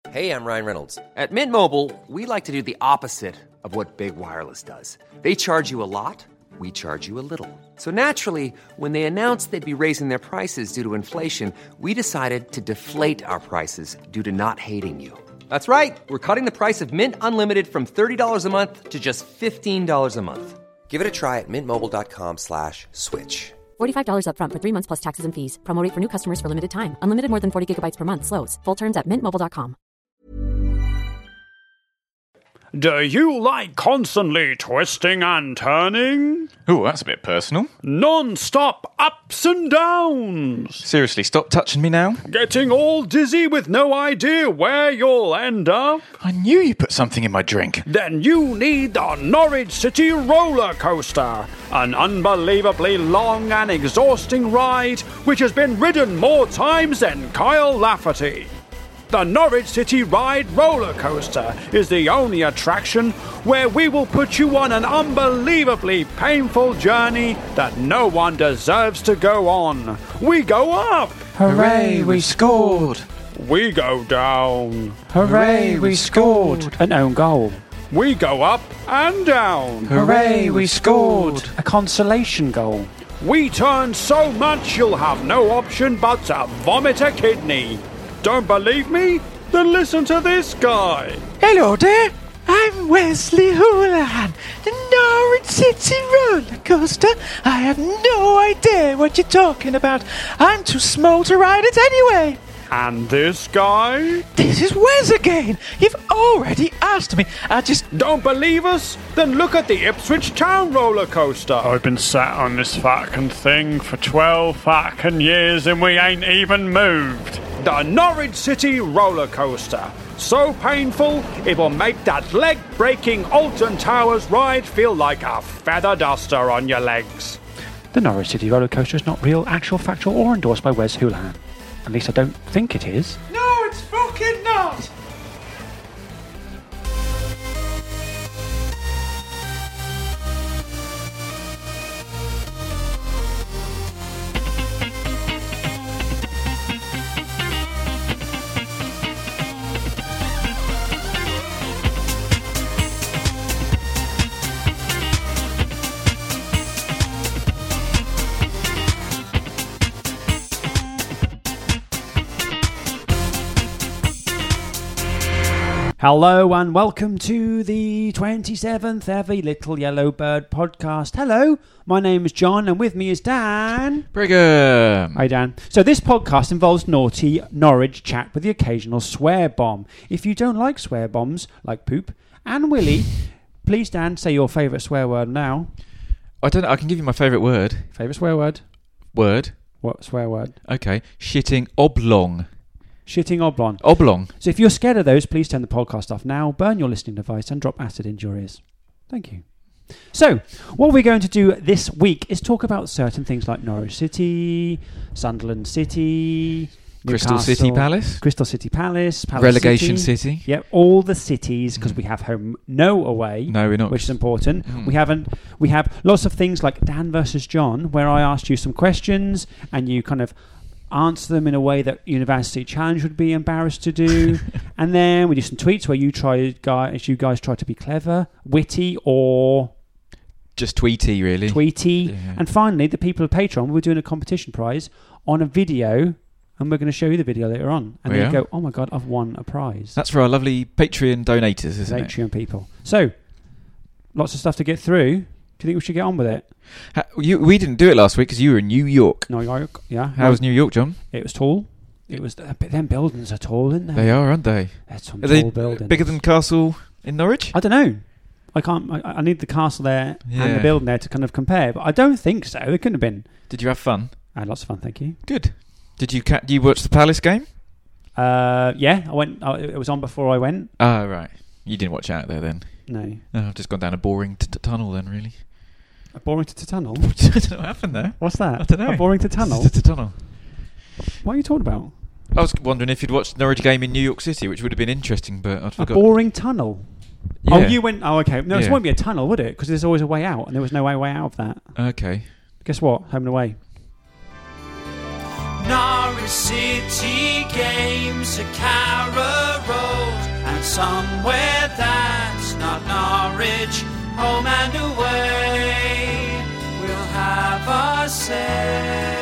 Hey, I'm Ryan Reynolds. At Mint Mobile, we like to do the opposite of what Big Wireless does. They charge you a lot, we charge you a little. So naturally, when they announced they'd be raising their prices due to inflation, we decided to deflate our prices due to not hating you. That's right. We're cutting the price of Mint Unlimited from $30 a month to just $15 a month. Give it a try at mintmobile.com/switch. $45 up front for 3 months plus taxes and fees. Promo rate for new customers for limited time. Unlimited more than 40 gigabytes per month. Slows full terms at mintmobile.com. Do you like constantly twisting and turning? Oh, that's a bit personal. Non-stop ups and downs. Seriously, stop touching me now. Getting all dizzy with no idea where you'll end up? I knew you put something in my drink. Then you need the Norwich City Roller Coaster, an unbelievably long and exhausting ride which has been ridden more times than Kyle Lafferty. The Norwich City Ride Roller Coaster is the only attraction where we will put you on an unbelievably painful journey that no one deserves to go on. We go up. Hooray, we scored. We go down. Hooray, we scored. An own goal. We go up and down. Hooray, we scored. A consolation goal. We turn so much you'll have no option but to vomit a kidney. Don't believe me? Then listen to this guy. Hello there, I'm Wesley Houlihan, the Norwich City Roller Coaster. I have no idea what you're talking about. I'm too small to ride it anyway. And this guy? This is Wes again. You've already asked me. I just... Don't believe us? Then look at the Ipswich Town roller coaster. I've been sat on this fucking thing for 12 fucking years and we ain't even moved. The Norwich City roller coaster. So painful, it will make that leg-breaking Alton Towers ride feel like a feather duster on your legs. The Norwich City roller coaster is not real, actual, factual, or endorsed by Wes Houlihan. At least I don't think it is. No, it's fucking not! Hello and welcome to the 27th ever Little Yellow Bird podcast. Hello, my name is John and with me is Dan. Brigham. Hi Dan. So this podcast involves naughty Norwich chat with the occasional swear bomb. If you don't like swear bombs, like poop and willy, please Dan, say your favourite swear word now. I don't know, I can give you my favourite word. Favourite swear word? Word? What swear word? Okay, shitting oblong. Shitting oblong. Oblong. So if you're scared of those, please turn the podcast off now, burn your listening device and drop acid into your ears. Thank you. So, what we're going to do this week is talk about certain things like Norwich City, Sunderland City, Crystal Newcastle, City Palace. Crystal City Palace, Relegation City. Yep, all the cities, because we have home, no away. No, we're not. Which is important. We have lots of things like Dan versus John, where I asked you some questions and you kind of answer them in a way that University Challenge would be embarrassed to do. And then we do some tweets where you guys try to be clever, witty, or just tweety, really. Tweety. Yeah. And finally, the people of Patreon, we're doing a competition prize on a video, and we're going to show you the video later on. And then you go, oh my God, I've won a prize. That's for our lovely Patreon donators, isn't it? Patreon people. So, lots of stuff to get through. Do you think we should get on with it? We didn't do it last week because you were in New York. New York, yeah. How was New York, John? It was tall. It was. Them buildings are tall, aren't they? They are, aren't they? There's some are tall they buildings. Bigger than Castle in Norwich? I don't know. I can't. I need the castle there and the building there to kind of compare, but I don't think so. It couldn't have been. Did you have fun? I had lots of fun, thank you. Good. Did you watch the Palace game? Yeah, I went. It was on before I went. Oh, right. You didn't watch out there then? No. I've just gone down a boring tunnel then, really. A boring to tunnel? I don't know what happened there. What's that? I don't know. A boring to tunnel? Tunnel. What are you talking about? I was wondering if you'd watched the Norwich game in New York City, which would have been interesting, but I'd forgot. A boring tunnel? Yeah. Oh, you went... Oh, okay. No, it won't be a tunnel, would it? Because there's always a way out, and there was no way out of that. Okay. Guess what? Home and away. Norwich City Games, a Carrow Road. somewhere that's not Norwich, home and away, we'll have a say.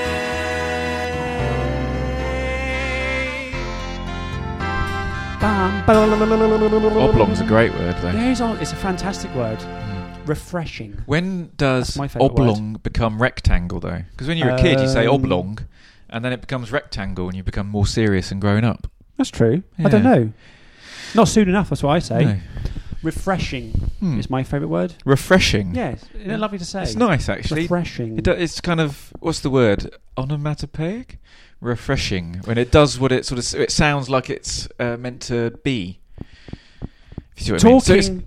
Oblong's a great word, though. Yeah, it's a fantastic word. Refreshing. When does That's my favourite oblong become rectangle, though? Because when you're a kid, you say oblong, and then it becomes rectangle, and you become more serious and grown up. That's true. Yeah. I don't know. Not soon enough, that's what I say. No. Refreshing is my favourite word. Refreshing. Yes, isn't it lovely to say? It's nice, actually. Refreshing. It's kind of, what's the word? Onomatopoeic? Refreshing. When it does what it sort of, it sounds like it's meant to be. If you see what I mean. Talking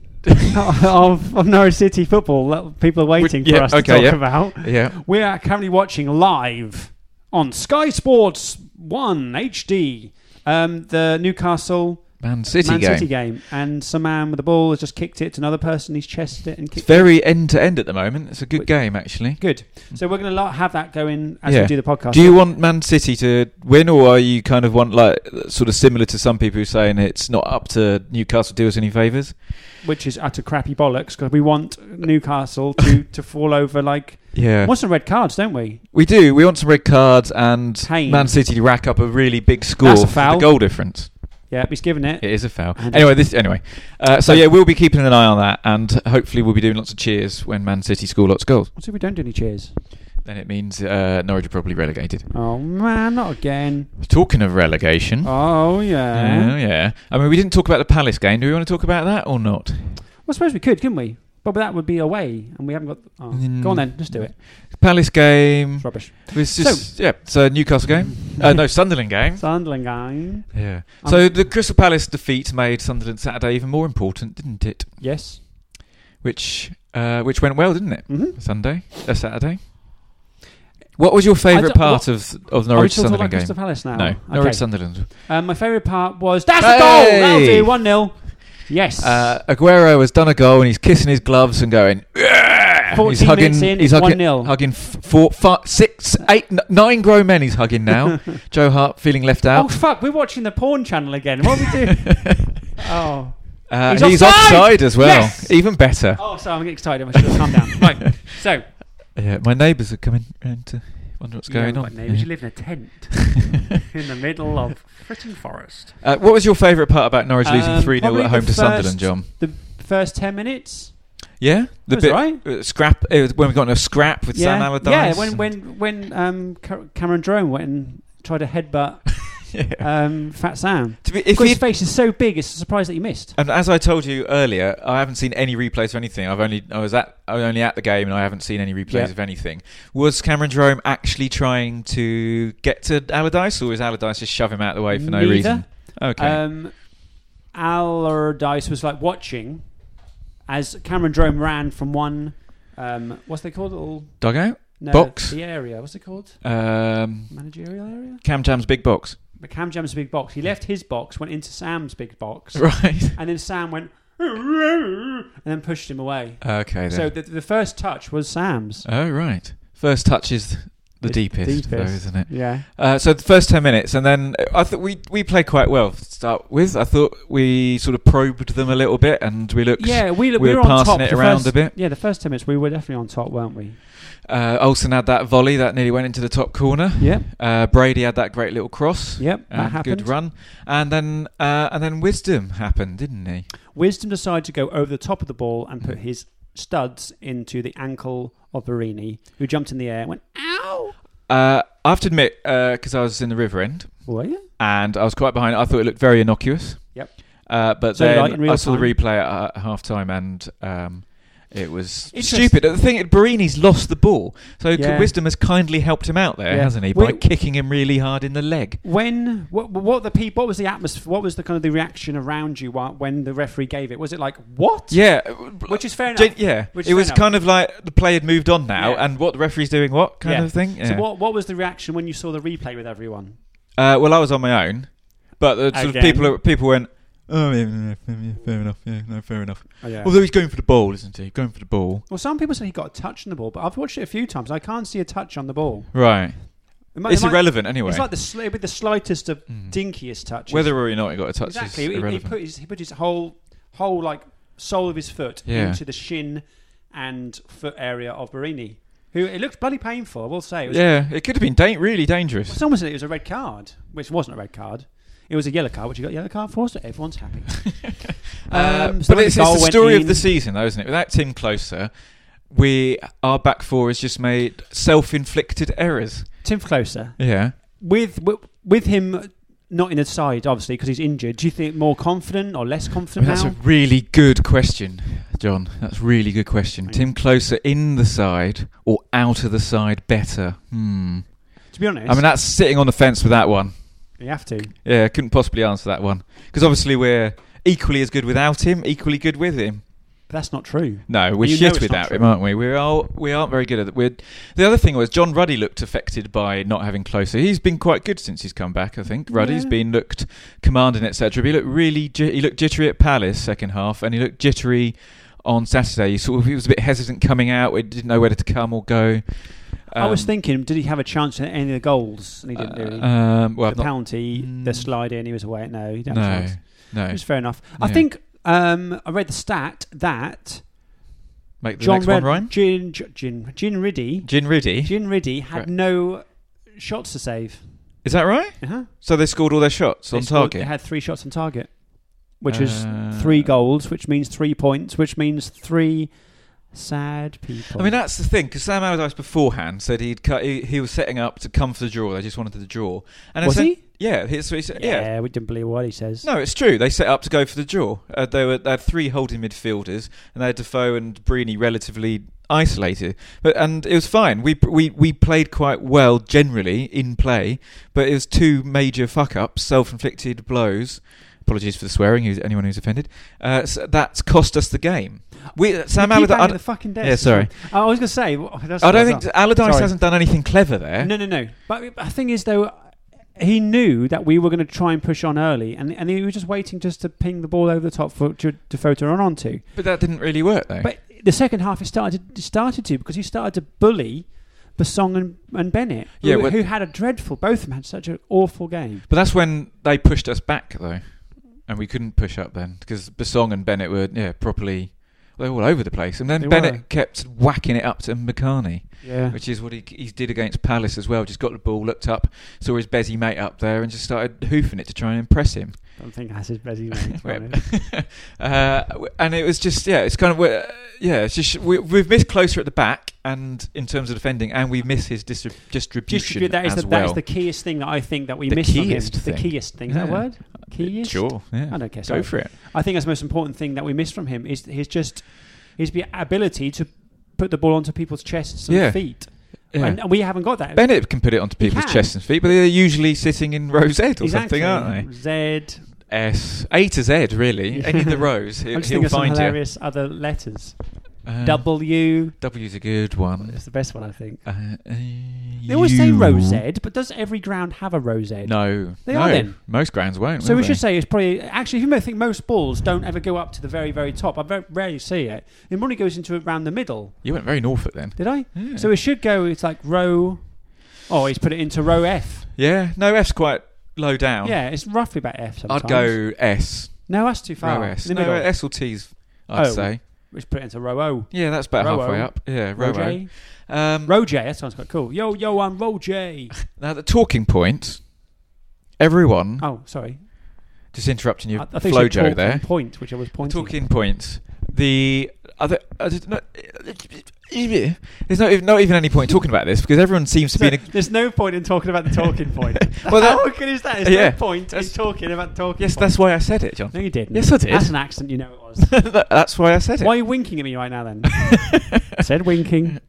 of Norwich City football that people are waiting for us to talk about. Yeah. We are currently watching live on Sky Sports 1 HD the Newcastle Man City game, and some man with the ball has just kicked it to another person. He's chested it and kicked It's very end to end at the moment. It's a good game, actually. Good. So we're going to have that going as we do the podcast. Do you want Man City to win, or are you kind of want like sort of similar to some people who are saying it's not up to Newcastle to do us any favours? Which is utter crappy bollocks, because we want Newcastle to fall over like... Yeah. We want some red cards, don't we? We do. We want some red cards and Kane. Man City to rack up a really big score That's a for foul. the goal difference. Yeah, he's given it. It is a foul. And Anyway. So yeah, we'll be keeping an eye on that, and hopefully we'll be doing lots of cheers when Man City score lots of goals. What if we don't do any cheers? Then it means Norwich are probably relegated. Oh man, not again. Talking of relegation. Oh yeah. Oh yeah. I mean, we didn't talk about the Palace game. Do we want to talk about that or not? Well, I suppose we could, couldn't we? But that would be away, and we haven't got... Oh. Go on then, just do it. Palace game. It's rubbish. It was just, it's a Newcastle game. No, Sunderland game. Sunderland game. Yeah. So the Crystal Palace defeat made Sunderland Saturday even more important, didn't it? Yes. Which went well, didn't it? Mm-hmm. Saturday. What was your favourite part of Norwich Sunderland game? Crystal Palace now? No, Norwich Sunderland. My favourite part was... That's the goal! That'll do, 1-0. Yes. Aguero has done a goal and he's kissing his gloves and going... 14 minutes in, it's 1-0. Hugging 4, 5, 6, 8, 9 grown men he's hugging now. Joe Hart feeling left out. Oh, fuck, we're watching the porn channel again. What are we doing? Oh. He's offside as well. Yes! Even better. Oh, sorry, I'm getting excited. I should have calmed down. Right, so... Yeah, my neighbours are coming round to wonder what's going on. Neighbours, you live in a tent in the middle of Fritton Forest. What was your favourite part about Norwich losing 3-0 at home to Sunderland, John? The first 10 minutes. Yeah, the bit right. Scrap. It was when we got in a scrap with Sam Allardyce. Yeah, when Cameron Jerome went and tried to headbutt Fat Sam. His face is so big, it's a surprise that he missed. And as I told you earlier, I haven't seen any replays of anything. I was only at the game, and I haven't seen any replays of anything. Was Cameron Jerome actually trying to get to Allardyce, or was Allardyce just shove him out of the way for no reason? Okay. Allardyce was like watching as Cameron Jerome ran from one, what's they called? Little dugout? No, box? The area. What's it called? Managerial area? Cam Jam's big box. Cam Jam's big box. He left his box, went into Sam's big box. Right. And then Sam went... and then pushed him away. Okay, then. So the first touch was Sam's. Oh, right. First touch is... The deepest, though, isn't it? Yeah. So the first 10 minutes, and then I thought we played quite well to start with. I thought we sort of probed them a little bit, and we looked. Yeah, we were on passing top it around a bit. Yeah, the first 10 minutes we were definitely on top, weren't we? Olsen had that volley that nearly went into the top corner. Yep. Brady had that great little cross. Yep, that happened. Good run, and then Wisdom happened, didn't he? Wisdom decided to go over the top of the ball and put his studs into the ankle of Barini, who jumped in the air and went, ow! I have to admit, because I was in the River End, were you? And I was quite behind it, I thought it looked very innocuous. Yep. But so then I saw the replay at half time, and it was stupid. The thing, Barini's lost the ball, so Wisdom has kindly helped him out there, hasn't he, by kicking him really hard in the leg. What was the atmosphere? What was the kind of the reaction around you when the referee gave it? Was it like what? Yeah, which is fair enough. Yeah, it was kind of like the play had moved on now, and what the referee's doing, what kind of thing. Yeah. So what was the reaction when you saw the replay with everyone? Well, I was on my own, but sort of people went. Oh, yeah, fair enough. Yeah, no, fair enough. Oh, yeah. Although he's going for the ball, isn't he? Going for the ball. Well, some people say he got a touch on the ball, but I've watched it a few times. I can't see a touch on the ball. Right. It's irrelevant anyway. It's like with the slightest of dinkiest touches. Whether or not he got a touch exactly. is irrelevant. He put his whole like sole of his foot into the shin and foot area of Barini, who it looked bloody painful, I will say. It could have been really dangerous. Someone said it was a red card, which wasn't a red card. It was a yellow card, which you got a yellow card for, so everyone's happy. But it's the story of the season, though, isn't it? Without Tim Closer, our back four has just made self-inflicted errors. Tim Closer. Yeah. With him not in the side, obviously, because he's injured, do you think more confident or less confident now? That's a really good question, John. That's a really good question. Tim Closer in the side or out of the side better? To be honest... I mean, that's sitting on the fence with that one. You have to. Yeah, I couldn't possibly answer that one. Because obviously we're equally as good without him, equally good with him. But that's not true. No, we're shit without him, aren't we? We aren't very good at it. The other thing was John Ruddy looked affected by not having Closer. He's been quite good since he's come back, I think. Ruddy's looked commanding, etc. But he looked he looked jittery at Palace second half, and he looked jittery on Saturday. He was a bit hesitant coming out. He didn't know whether to come or go. I was thinking, did he have a chance at any of the goals? And he didn't, did he? The penalty, the slide in, he was away. No, he didn't have a chance. No. It was fair enough. Yeah. I think I read the stat that Make the next one rhyme? Gin Riddy had no shots to save. Is that right? Uh-huh. So they scored all their shots on target? They had 3 shots on target, which was 3 goals, which means 3 points, which means 3... sad people. I mean, that's the thing, because Sam Allardyce beforehand said he was setting up to come for the draw. They just wanted the draw. And was he? Yeah, he said, yeah, we didn't believe what he says. No, it's true. They set up to go for the draw. They had 3 holding midfielders, and they had Defoe and Brini relatively isolated. And it was fine. We played quite well generally in play, but it was 2 major fuck-ups, self-inflicted blows. Apologies for the swearing, anyone who's offended. So that's cost us the game. Sam Allardyce. The fucking desk. Yeah, sorry. I was going to say. I don't think Allardyce hasn't done anything clever there. No. But the thing is, though, he knew that we were going to try and push on early, and he was just waiting just to ping the ball over the top for Defoe to run onto. But that didn't really work, though. But the second half, it started to because he started to bully Basong and Bennett, who had both of them had such an awful game. But that's when they pushed us back, though. And we couldn't push up then because Basong and Bennett were properly. They were all over the place, and then Bennett kept whacking it up to McCartney, which is what he did against Palace as well. Just got the ball, looked up, saw his Bezzy mate up there, and just started hoofing it to try and impress him. I don't think that's his Bezzy mate. And it was just it's kind of it's just we've missed Closer at the back, and in terms of defending, and we miss his distribution That is the keyest thing that I think that we missed from him. The keyest thing. Is that a word? Keyest? Sure. Yeah. I don't care. Go for it. I think that's the most important thing that we missed from him is his ability to put the ball onto people's chests and feet. Yeah. And we haven't got that. Bennett can put it onto people's chests and feet, but they're usually sitting in row Z or something, aren't they? Z. S. A to Z, really. Yeah. Any of the rows. I'm just thinking of some hilarious other letters. W. W's a good one. It's the best one, I think. They always say row Z, but does every ground have a row Z? No. They are then. Most grounds won't. So we should say it's probably... Actually, you may think most balls don't ever go up to the very, very top. I very rarely see it. It normally goes into around the middle. You went very Norfolk then. Did I? Yeah. So it should go... It's like row... Oh, he's put it into row F. Yeah. No, F's quite low down. Yeah, it's roughly about F sometimes. I'd go S. No, that's too far. Row S. No, S or T's, I'd say. Which put it into row O. Yeah, that's about halfway up. Yeah, row J. Row J, that sounds quite cool. Yo, I'm Row J. Now, the talking point, everyone... Oh, sorry. Just interrupting you, Flojo there. Point, which I was pointing. Talking points. The other... There's not even any point talking about this because everyone seems to be in a... There's no point in talking about the talking point. Well, how good is that? There's no point in talking about the talking point. Yes, that's why I said it, John. No, you didn't. Yes, I did. That's an accent, you know it was. That's why I said it. Why are you winking at me right now then? I said winking.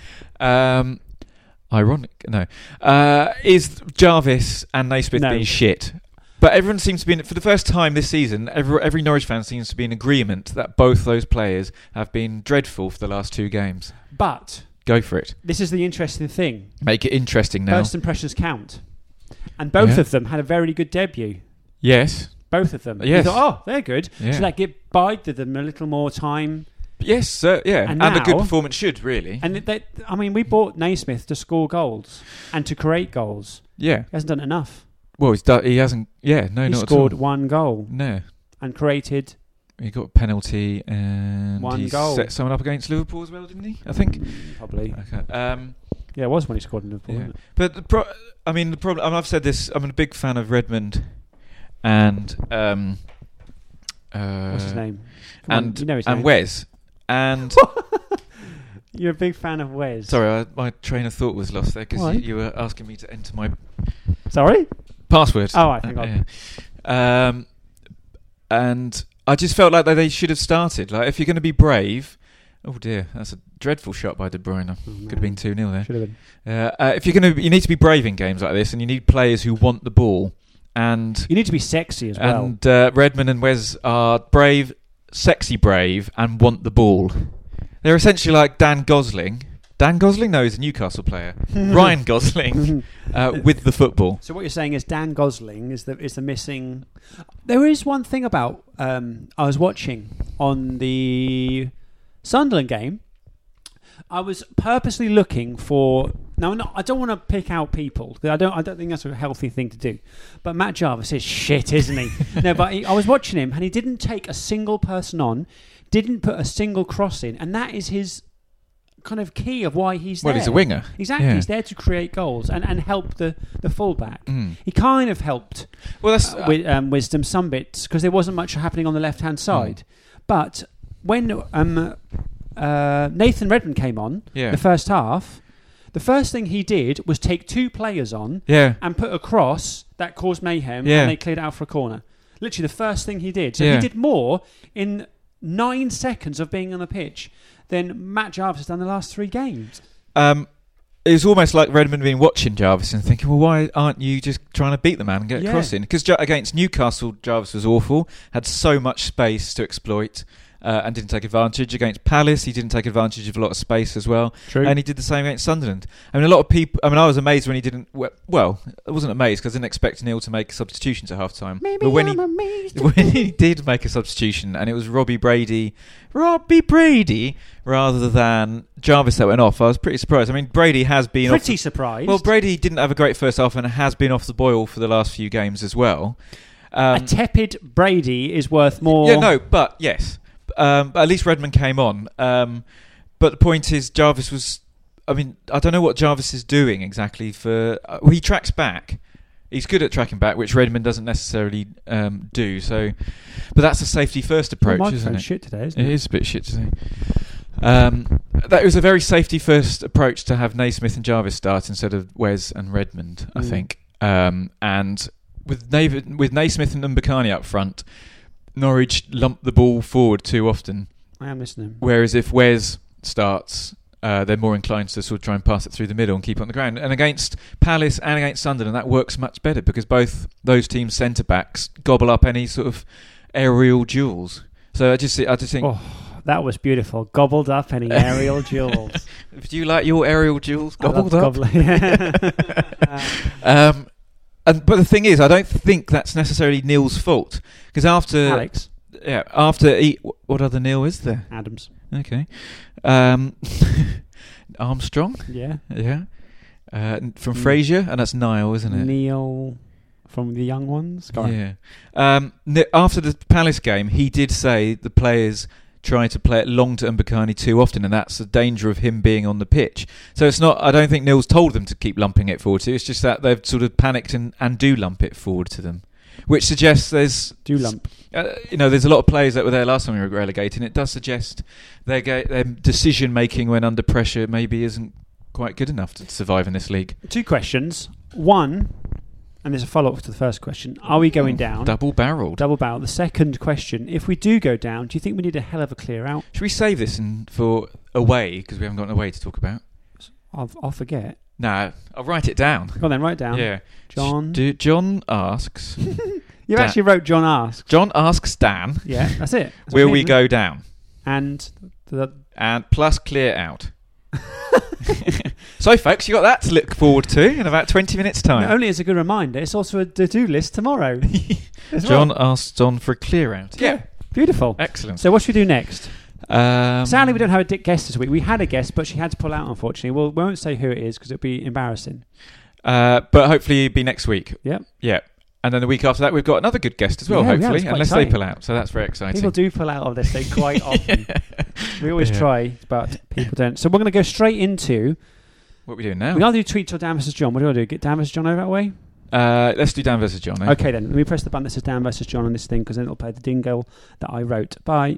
Ironic, no. Is Jarvis and Naismith being shit? But everyone seems to be, for the first time this season, every Norwich fan seems to be in agreement that both those players have been dreadful for the last 2 games. But... Go for it. This is the interesting thing. Make it interesting now. First impressions count. And both of them had a very good debut. Yes. Both of them. Yes. You thought, they're good. Yeah. So that bided them a little more time Yes, yeah, And and a good now- performance should really. And we bought Naismith to score goals and to create goals. Yeah. He hasn't done enough. Well, he hasn't. Yeah, no, He not scored at all. one goal No, and created he got a penalty and One he goal. set someone up against Liverpool as well, didn't he? I think. probably. Okay. Yeah, it was when he scored in Liverpool. Yeah. Wasn't it? But the problem. I mean, I've said this. I'm a big fan of Redmond, and What's his name? Come on, and you know his and name. Wes, and You're a big fan of Wes. sorry, my train of thought was lost there because Why? you were asking me to enter my Sorry? password. Oh, right, thank God. Yeah. And I just felt like they should have started. Like, if you're going to be brave. Oh dear, that's a dreadful shot by De Bruyne. Could have been 2-0 there. Should have been. If you're going to, you need to be brave in games like this, and you need players who want the ball. And You need to be sexy as well. and Redmond and Wes are brave, sexy brave, and want the ball. They're essentially like Dan Gosling. Dan Gosling? No, he's a Newcastle player. Ryan Gosling with the football. So what you're saying is Dan Gosling is the missing. There is one thing about I was watching on the Sunderland game. I was purposely looking for. Now, I don't want to pick out people. I don't think that's a healthy thing to do. But Matt Jarvis is shit, isn't he? No, but I was watching him, and he didn't take a single person on, didn't put a single cross in, and that is his kind of key of why he's there. Well, he's a winger. Exactly, Yeah. he's there to create goals and help the fullback. Mm. He kind of helped Well, that's with Wisdom some bits because there wasn't much happening on the left-hand side. But when Nathan Redmond came on Yeah. the first half, the first thing he did was take two players on yeah. and put a cross that caused mayhem, Yeah. and they cleared it out for a corner. Literally the first thing he did. So Yeah. he did more in 9 seconds of being on the pitch than Matt Jarvis has done the last 3 games. It was almost like Redmond being watching Jarvis and thinking, well, why aren't you just trying to beat the man and get a cross in? Because against Newcastle, Jarvis was awful, had so much space to exploit and didn't take advantage. Against Palace, he didn't take advantage of a lot of space as well. True. And he did the same against Sunderland. I mean, a lot of people... I mean, I was amazed when he didn't... Well, I wasn't amazed because I didn't expect Neil to make substitutions at half-time. Maybe but when I'm amazed. when he did make a substitution, and it was Robbie Brady, rather than Jarvis that went off, I was pretty surprised. I mean, Brady has been Pretty surprised. Well, Brady didn't have a great first half and has been off the boil for the last few games as well. A tepid Brady is worth more. Yeah, no, but yes. But at least Redmond came on. But the point is, Jarvis was... I mean, I don't know what Jarvis is doing exactly for... he tracks back. He's good at tracking back, which Redmond doesn't necessarily do. So, but that's a safety-first approach, Well, isn't it? shit today, isn't it? It is a bit shit today. That was a very safety-first approach to have Naismith and Jarvis start instead of Wes and Redmond, I think. And with Naismith and Mbakani up front, Norwich lumped the ball forward too often. I am listening. Whereas if Wes starts, they're more inclined to sort of try and pass it through the middle and keep it on the ground. And against Palace and against Sunderland, that works much better because both those teams' centre-backs gobble up any sort of aerial duels. So I just think... Oh, that was beautiful. Gobbled up any aerial jewels. Do you like your aerial duels I love gobbled up? gobbling. But the thing is, I don't think that's necessarily Neil's fault because after Alex what other Neil is there? Adams. Okay, Armstrong. Yeah. From Frasier, and that's Niall, isn't it? Neil from the Young Ones. Go on. Yeah. After the Palace game, he did say the players try to play it long to Mbakani too often, and that's the danger of him being on the pitch. So it's not... I don't think Neil's told them to keep lumping it forward to you. It's just that they've sort of panicked and do lump it forward to them, which suggests there's... Do lump. there's a lot of players that were there last time we were relegated, and it does suggest their decision-making when under pressure maybe isn't quite good enough to survive in this league. 2 questions. One, and there's a follow-up to the first question. Are we going down? Double-barreled. Double barrel. The second question, if we do go down, do you think we need a hell of a clear out? Should we save this for away, because we haven't got an away to talk about? I'll forget. No, I'll write it down. Go on then, write it down. Yeah. John. John asks... You actually wrote John asks. John asks Dan... Yeah, that's it. That's will okay, we isn't go it? down? And And plus clear out. So, folks, you got that to look forward to in about 20 minutes' time. not only is a good reminder, it's also a to-do list tomorrow. as John well. asks John for a clear out. Yeah. Beautiful. Excellent. So what should we do next? Sadly, we don't have a guest this week. We had a guest, but she had to pull out, unfortunately. We won't say who it is because it'll be embarrassing. But hopefully it'll be next week. Yep. Yeah. And then the week after that, we've got another good guest as well, Yeah, hopefully, it's quite unless exciting. they pull out. So that's very exciting. People do pull out of this thing quite often. We always Yeah. try, but people don't. So we're going to go straight into... What are we doing now? We either do tweets or Dan versus John. What do you want to do? Get Dan versus John over that way? Let's do Dan versus John. Eh? Okay, then. Let me press the button that says Dan versus John on this thing because then it'll play the dingle that I wrote. Bye.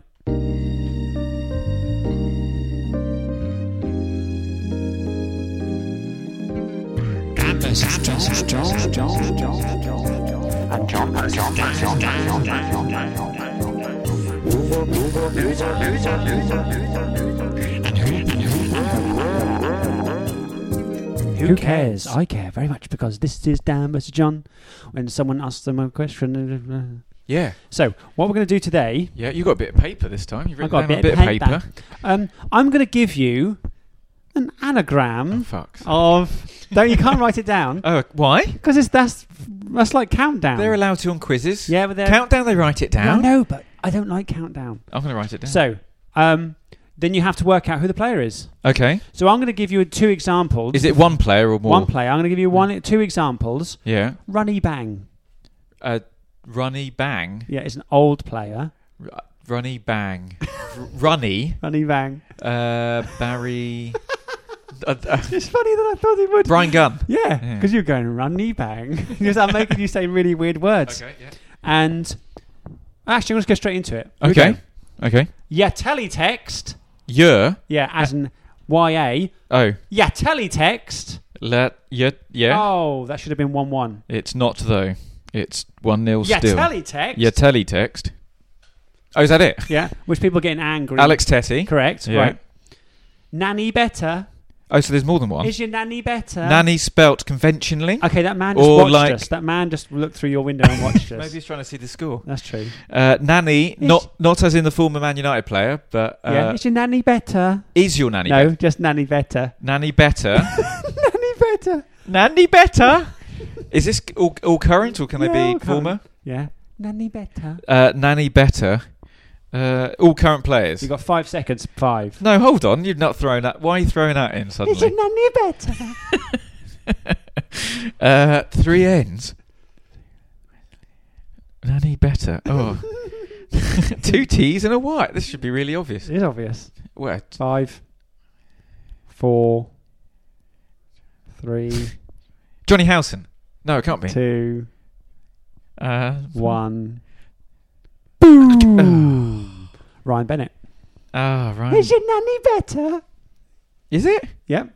Who cares? I care very much because this is Dan versus John. When someone asks them a question. Yeah. So, what we're going to do today... Yeah, you got a bit of paper this time. You've I've written got down a bit of paper. I'm going to give you an anagram Oh, fuck. of... No, you can't write it down. Oh, why? Because that's like countdown. They're allowed to on quizzes. Yeah, but they're... Countdown, they write it down. No, but I don't like countdown. I'm going to write it down. So, then you have to work out who the player is. Okay. So I'm going to give you 2 examples. Is it one player or more? One player. I'm going to give you 2 examples. Yeah. Runny Bang. Runny Bang. Yeah, it's an old player. Runny Bang. Runny. Runny Bang. Barry. It's funny that I thought it would. Brian Gunn. Yeah, because you're going Runny Bang. Because I'm making you say really weird words. Okay, yeah. And actually, I'm going to go straight into it. Here we Okay. go. Okay. Yeah, teletext. Yeah. Yeah, as in YA. Oh. Yeah, teletext. Yeah. Oh, that should have been 1-1. It's not though. It's 1-0 Yeah, still. teletext. Yeah, teletext. Oh, is that it? Yeah, which people are getting angry. Alex Tetty. Correct. Yeah. Right. Nanny better. Oh, so there's more than one. Is your nanny better? Nanny spelt conventionally. Okay, that man just Or watched like- us. That man just looked through your window and watched us. Maybe he's trying to see the score. That's true. Nanny, not as in the former Man United player, but Yeah, is your nanny better? is your nanny No, better? just nanny better. Nanny better? Nanny better. Nanny better? Is this all current or can Yeah, they all be current. former? Yeah. Nanny better. Nanny better. All current players. You got 5 seconds. 5. No, hold on. You've not thrown that. Why are you throwing that in Is suddenly? your nanny better? 3 ends. Nanny better. Oh. 2 T's and a Y. This should be really obvious. It is obvious. What? 5, 4, 3, Johnny Howson. No, it can't be. 2, 1. Boom. Ryan Bennett. Ah, right. Is your nanny better? Is it? Yep.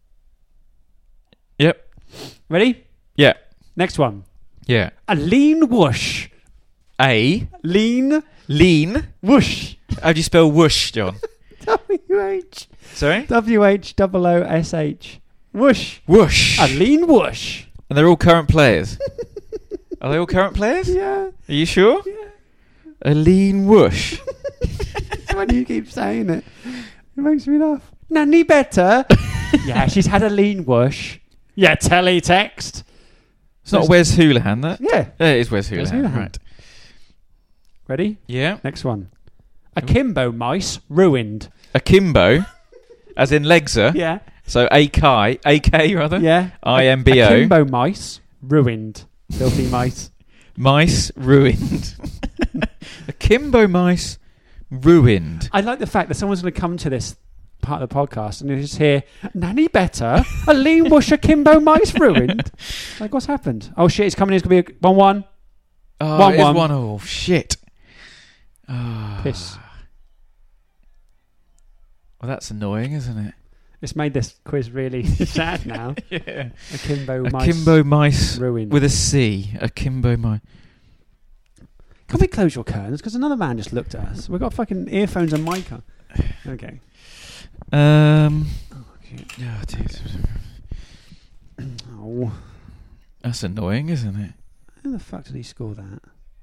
Yep. Ready? Yeah. Next one. Yeah. A lean whoosh. A. Lean Lean. whoosh. How do you spell whoosh, John? W-H. Sorry? W-H-O-O-S-H. Whoosh. Whoosh. A lean whoosh. And they're all current players. Are they all current players? Yeah. Are you sure? Yeah. A lean whoosh. When you keep saying it, it makes me laugh. Nanny better. Yeah, she's had a lean whoosh. Yeah, teletext. It's not Wes Houlihan, that? Yeah. It is Wes Houlihan. Houlihan. Right. Ready? Yeah. Next one. Akimbo mice ruined. Akimbo, as in Legser. Yeah. So AK rather. Yeah. IMBO. Akimbo mice ruined. Filthy mice. Mice ruined. Akimbo mice ruined. I like the fact that someone's going to come to this part of the podcast and you just hear nanny better, a lean whoosh akimbo mice ruined. Like, what's happened? Oh shit, it's coming in. It's going to be a 1-1. Oh, it is 1-1. 1-1. Shit. Oh. Piss. Well, that's annoying, isn't it? It's made this quiz really sad now. Yeah. Akimbo mice Akimbo mice ruined. with a C. Akimbo mice. Can we close your curtains? Because another man just looked at us. We've got fucking earphones and mic on. Okay. Oh, Okay. jeez. Oh. That's annoying, isn't it? How the fuck did he score that?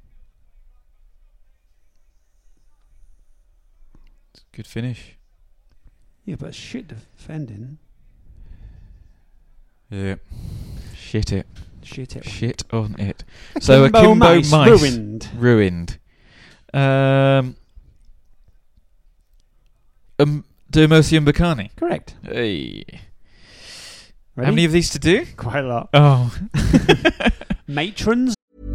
It's a good finish. Yeah, but shit defending. Yeah. Shit it. Shit it. Shit on it. So Akimbo mice ruined. ruined. Dermosi and Bacani. Correct. Hey. Ready? How many of these to do? Quite a lot. Oh. Matrons.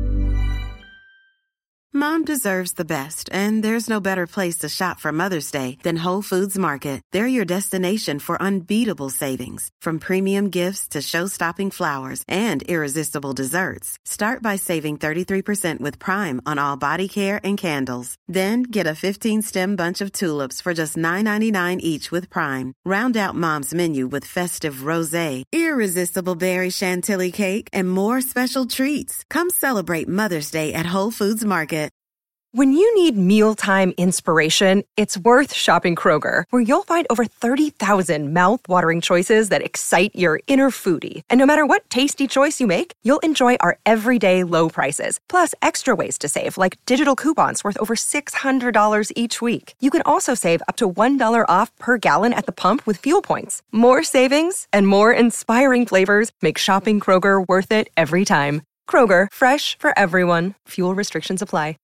Mom deserves the best, and there's no better place to shop for Mother's Day than Whole Foods Market. They're your destination for unbeatable savings, from premium gifts to show-stopping flowers and irresistible desserts. Start by saving 33% with Prime on all body care and candles. Then get a 15-stem bunch of tulips for just $9.99 each with Prime. Round out Mom's menu with festive rosé, irresistible berry chantilly cake, and more special treats. Come celebrate Mother's Day at Whole Foods Market. When you need mealtime inspiration, it's worth shopping Kroger, where you'll find over 30,000 mouth-watering choices that excite your inner foodie. And no matter what tasty choice you make, you'll enjoy our everyday low prices, plus extra ways to save, like digital coupons worth over $600 each week. You can also save up to $1 off per gallon at the pump with fuel points. More savings and more inspiring flavors make shopping Kroger worth it every time. Kroger, fresh for everyone. Fuel restrictions apply.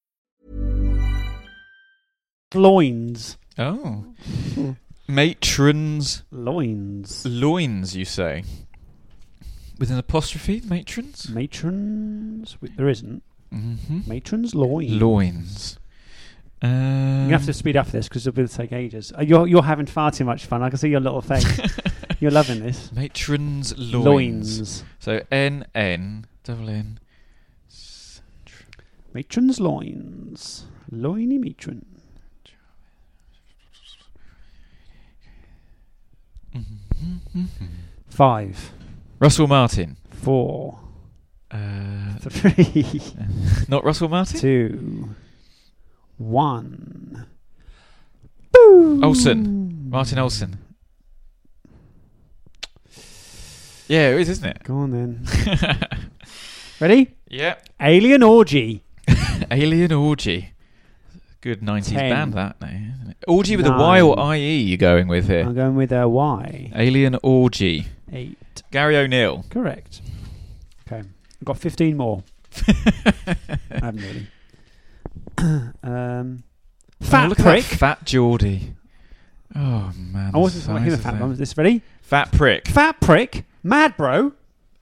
Loins. Oh. Matrons. Loins. Loins, you say? With an apostrophe, matrons? Matrons. There isn't. Mm-hmm. Matrons. Loins. Loins. You have to speed up for this because it will take ages. You're having far too much fun. I can see your little face. You're loving this. Matrons. Loins. Loins. So N-N, double N. Matrons. Loins. Loiny matron. 5. Russell Martin. 4. 3. Not Russell Martin? 2. 1. Boom. Olsen. Martin Olsen. Yeah, it is, isn't it? Go on then. Ready? Yeah. Alien Orgy. Alien Orgy. Good 90s 10. band, that now, isn't it? Orgy with a Y or IE you're going with here? I'm going with a Y. Alien Orgy. 8. Gary O'Neill. Correct. Okay. I've got 15 more. I haven't really. Fat look at prick. that Fat Geordie. Oh, man. I wasn't talking about fat one. Is this ready? Fat prick. Fat prick. Mad bro.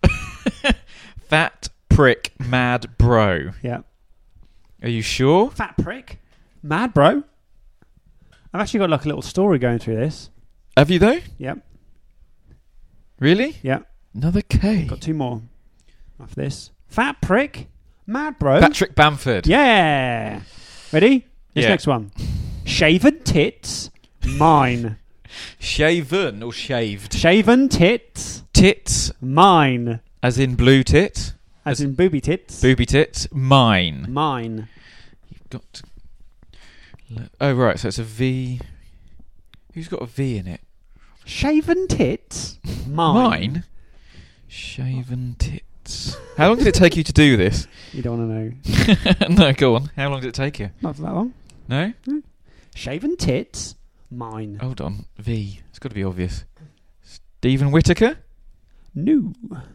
Fat prick. Mad bro. Yeah. Are you sure? Fat prick. Mad bro. I've actually got like a little story going through this. Have you though? Yep. Really? Yep. Another K. Got 2 more after this. Fat prick. Mad bro. Patrick Bamford. Yeah. Ready? This Yeah. next one. Shaven tits. Mine. Shaven or shaved? Shaven tits. Tits. Mine. As in blue tit? As in booby tits. Booby tits. Mine. Mine. You've got to... Oh, right. So it's a V. Who's got a V in it? Shaven tits. Mine. Shaven tits. How long did it take you to do this? You don't want to know. No, go on. How long did it take you? Not for that long. No? Shaven tits. Mine. Hold on. V. It's got to be obvious. Stephen Whittaker? No.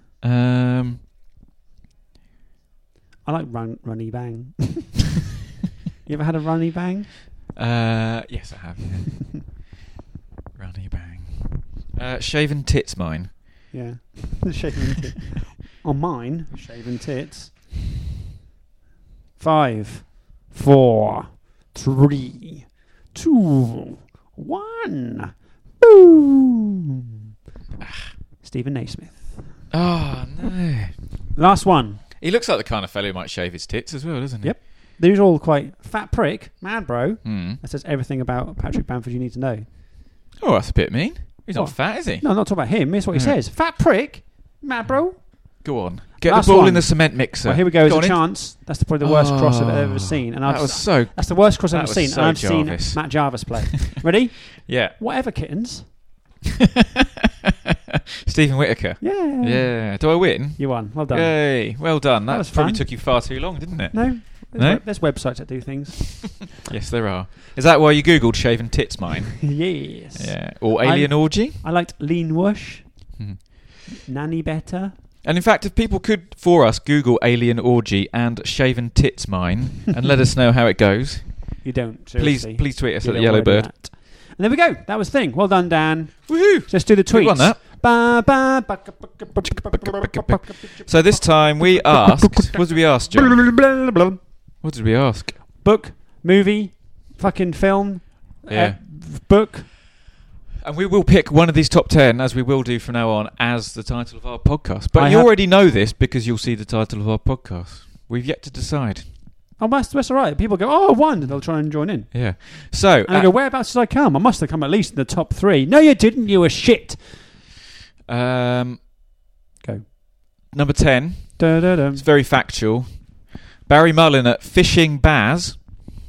I like runny bang. You ever had a runny bang? Yes, I have. Yeah. Runny bang. Shaven tits, mine. Yeah. Shaven tits. On mine, shaven tits. 5, 4, 3, 2, 1. Boom. Stephen Naismith. Oh, no. Last one. He looks like the kind of fellow who might shave his tits as well, doesn't he? Yep. These are all quite fat prick, mad bro. Mm. That says everything about Patrick Bamford you need to know. Oh, that's a bit mean. He's What? not fat, is he? No, I'm not talking about him. Here's what he No. says. Fat prick, mad bro. Go on. Get Last the ball one. in the cement mixer. Well, here we go. Go As a on, chance. That's probably the worst cross I've ever Oh, seen. And that was so... that's the worst cross I've that ever seen. was so And I've Jarvis. seen Matt Jarvis play. Ready? Yeah. Whatever, kittens. Stephen Whittaker. Yeah. Yeah. Do I win? You won. Well done. Yay. Well done. That That was probably fun. took you far too long, didn't it? No? No? There's websites that do things. Yes, there are. Is that why you Googled shaven tits, mine? Yes. Yeah. Or alien orgy? I liked Lean Whoosh. Hmm. Nanny Better. And in fact, if people could, for us, Google alien orgy and shaven tits mine and let us know how it goes, You don't, seriously. please tweet us You at the don't Yellow wanna do Bird. that. And there we go. That was Thing. Well done, Dan. Woohoo! Let's do the tweets. We won that. So this time we asked... What did we ask, John? What did we ask? Book, movie, fucking film, Yeah. book. And we will pick one of these top 10, as we will do from now on, as the title of our podcast. But I you have- already know this because you'll see the title of our podcast. We've yet to decide. Oh, that's all right. People go, oh, I won, and they'll try and join in. Yeah. So... And I go, whereabouts did I come? I must have come at least in the top 3. No, you didn't. You were shit. Go. Go. Number 10. Da-da-dum. It's very factual. Barry Mullen at Fishing Baz.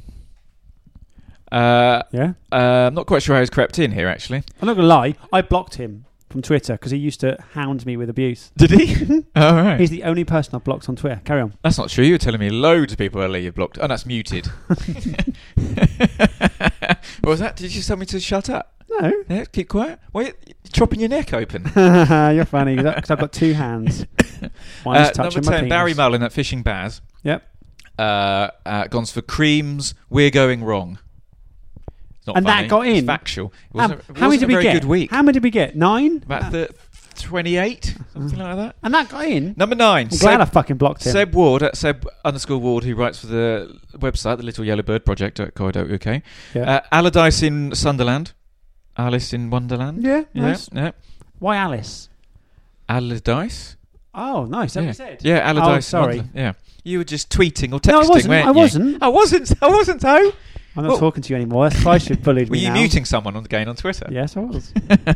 Yeah. I'm not quite sure how he's crept in here, actually. I'm not going to lie. I blocked him from Twitter because he used to hound me with abuse. Did he? All right. He's the only person I've blocked on Twitter. Carry on. That's not true. You were telling me loads of people earlier you've blocked. Oh, that's muted. What was that? Did you tell me to shut up? No. Yeah, keep quiet. Why are you chopping your neck open? You're funny because I've got 2 hands. One is touching number my 10, penis. Barry Mullen at Fishing Baz. Yep. Gone for Creams, We're Going Wrong. It's not And funny. that got in? It's factual. It wasn't, it how many wasn't did a we very get? good week. How many did we get? 9? About 28, something like that. And that got in? Number 9. I'm glad I fucking blocked him. Seb Ward at Seb_Ward, who writes for the website, the Little Yellow Bird Project.co.uk. Yeah. Allardyce in Sunderland. Alice in Wonderland. Yeah, nice. Yeah. Why Alice? Allardyce. Oh, nice. That Yeah. we said. Yeah, Allardyce. Oh, sorry. Wonderland. Yeah. You were just tweeting or texting, No, I wasn't. weren't I you? wasn't. I wasn't, though. I'm not talking to you anymore. That's twice you've bullied Were me you now. muting someone on Twitter? Yes, I was.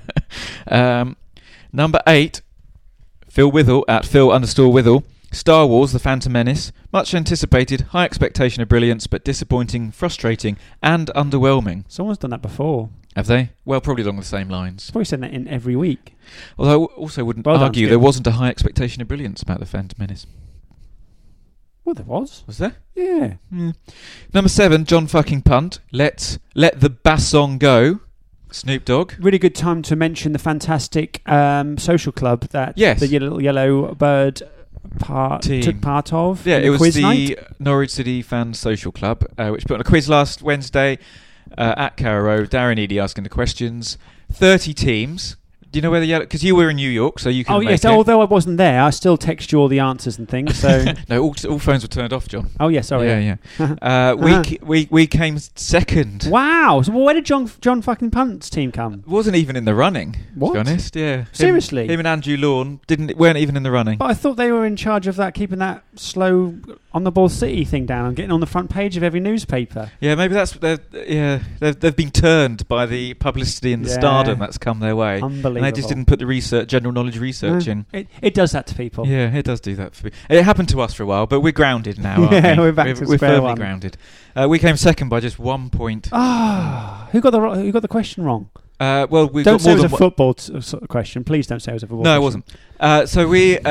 Number 8, Phil Withell at Phil_Withell. Star Wars: The Phantom Menace. Much anticipated, high expectation of brilliance, but disappointing, frustrating, and underwhelming. Someone's done that before. Have they? Well, probably along the same lines. Probably said that in every week. Although I also wouldn't Well done, argue Skip. there wasn't a high expectation of brilliance about The Phantom Menace. Well, there was. Was there? Yeah. Number 7, John fucking Punt. Let the Bassong go. Snoop Dogg. Really good time to mention the fantastic social club that Yes. the Little Yellow Bird Team. took part of. Yeah, in it was quiz the night. Norwich City Fans Social Club, which put on a quiz last Wednesday at Carrow Road. Darren Eady asking the questions. 30 teams. Do you know where the yellow... Because you were in New York, so you can Oh, make yes. it. Although I wasn't there, I still text you all the answers and things. So. No, all phones were turned off, John. Oh, yeah, sorry. Yeah. We came second. Wow. So where did John fucking Punt's team come? Wasn't even in the running, What? to be honest. Yeah. Seriously? Him and Andrew Lawn weren't even in the running. But I thought they were in charge of that, keeping that slow on the ball city thing down and getting on the front page of every newspaper. Yeah, maybe that's they've been turned by the publicity and the Yeah. stardom that's come their way. Unbelievable. And they just didn't put the general knowledge research in. It does that to people. Yeah, it does do that for me. It happened to us for a while, but we're grounded now, aren't Yeah, we? we're back to We're square firmly one. grounded. We came second by just 1 point. Who got the question wrong? Well, we Don't got say more it was a than football sort of question. Please don't say it was a football No, it question. wasn't. So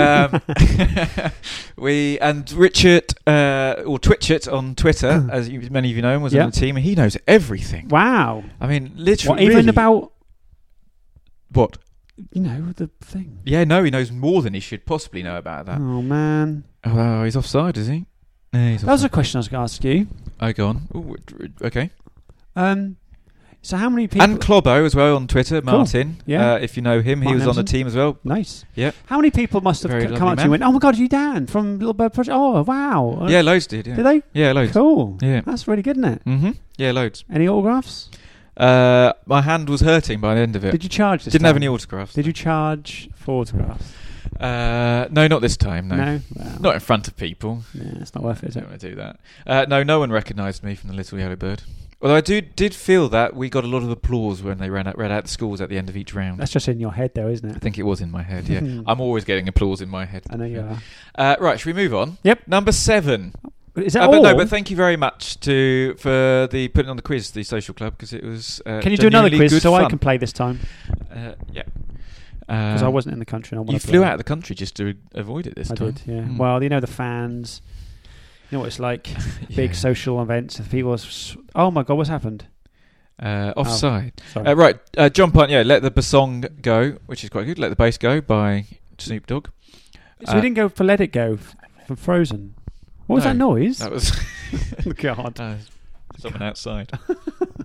we and Richard or Twitchett on Twitter, as many of you know, was Yeah. on the team, and he knows everything. Wow. I mean, literally. What, even really- about, what? you know, the thing? Yeah, no, he knows more than he should possibly know about that. Oh, man. Oh, he's offside, is he? Yeah, he's That was a offside. question I was going to ask you. Oh, go on. Ooh, okay. So how many people... And Clobbo as well on Twitter, Martin. Yeah. If you know him, he Martin was on the Emerson. team as well. Nice. Yeah. How many people must have Very come lovely up to you man. and went, oh my God, you Dan from Little Bird Project? Oh, wow. Yeah, loads did. Yeah. Did they? Yeah, loads. Cool. Yeah. That's really good, isn't it? Mm-hmm. Yeah, loads. Any autographs? My hand was hurting by the end of it. Did you charge this Didn't time? have any autographs. Did you charge for autographs? No, not this time. No. Well, Not in front of people. yeah, it's not worth it, is I it? don't want to do that. No one recognised me from the Little Yellow Bird. Although I did feel that we got a lot of applause when they read out the scores at the end of each round. That's just in your head, though, isn't I it? think it was in my head, yeah. I'm always getting applause in my head. I know you Yeah. are. Right, should we move on? Yep. Number 7. Is that all? But thank you very much for the putting on the quiz, the social club, because it was Can you do another genuinely quiz good so I fun. can play this time? Yeah. Because I wasn't in the country. And I You wanna flew play. out of the country just to avoid it this I time. did, yeah. Mm. Well, you know, the fans. You know what it's like? Big Yeah. social events. And people oh my God, what's happened? Offside. Sorry. Right, John Punt, Let the Bassong Go, which is quite good. Let the Bass Go by Snoop Dogg. So we didn't go for Let It Go from Frozen. What was No, that noise? That was God. someone outside.